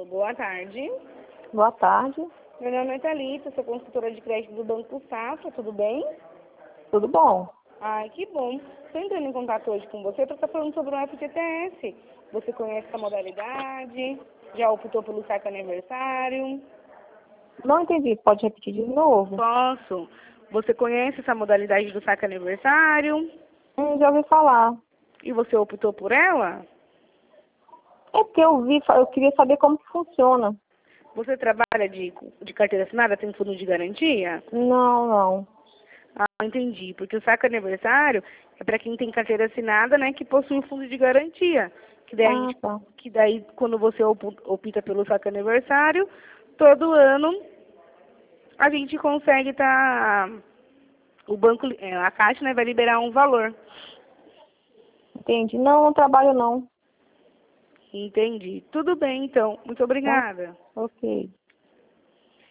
Boa tarde. Boa tarde. Meu nome é Thalita, sou consultora de crédito do Banco Safra, tudo bem? Tudo bom? Ai, que bom. Estou entrando em contato hoje com você para estar falando sobre o FGTS. Você conhece essa modalidade? Já optou pelo saque aniversário? Não entendi. Pode repetir de novo? Posso. Você conhece essa modalidade do saque aniversário? Já ouvi falar. E você optou por ela? É porque eu queria saber como que funciona. Você trabalha de carteira assinada, tem fundo de garantia? Não. Ah, entendi. Porque o saque aniversário é para quem tem carteira assinada, né, que possui fundo de garantia. Tá. Que daí quando você opta pelo saque aniversário, todo ano a gente consegue o banco, a Caixa, né, vai liberar um valor. Entendi. Não trabalho não. Entendi. Tudo bem, então. Muito Tá? obrigada. Ok.